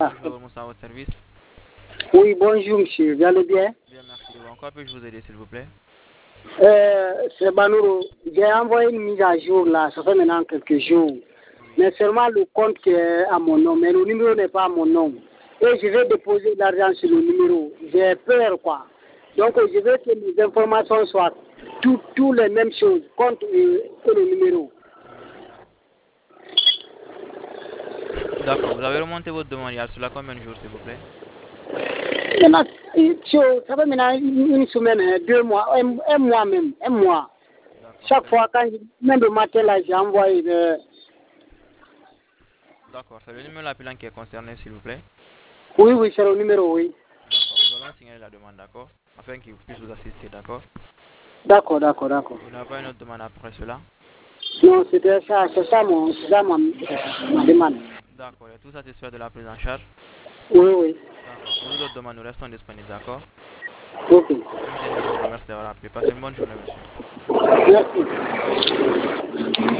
Bonjour, Moussa, à votre service. Oui, bonjour monsieur, vous allez bien? Bien, merci. En quoi puis-je vous aider, s'il vous plaît? C'est Banouro. J'ai envoyé une mise à jour là, ça fait maintenant quelques jours. Oui. Mais seulement le compte qui est à mon nom, mais le numéro n'est pas à mon nom. Et je vais déposer l'argent sur le numéro. J'ai peur quoi. Donc je veux que les informations soient toutes les mêmes choses, compte et le numéro. D'accord, vous avez remonté votre demande il y a cela combien de jours, s'il vous plaît? Maintenant, ça fait maintenant une semaine, 2 mois, un mois même, un mois. D'accord, Chaque fois, même le matin, là, j'ai envoyé. D'accord, c'est le numéro appelant qui est concerné, s'il vous plaît. Oui, oui, c'est le numéro, oui. D'accord, nous allons signaler la demande, d'accord? Afin qu'il puisse vous assister, d'accord? D'accord, d'accord, d'accord. Vous n'avez pas une autre demande après cela? Non, c'est ça ma demande. D'accord, et tout satisfait de la prise en charge? Oui, oui. D'accord, pour d'autres demandes, nous restons disponibles, d'accord? Ok. Monsieur Ndiaye, je vous remercie d'avoir appelé. Passez une bonne journée, monsieur. Merci.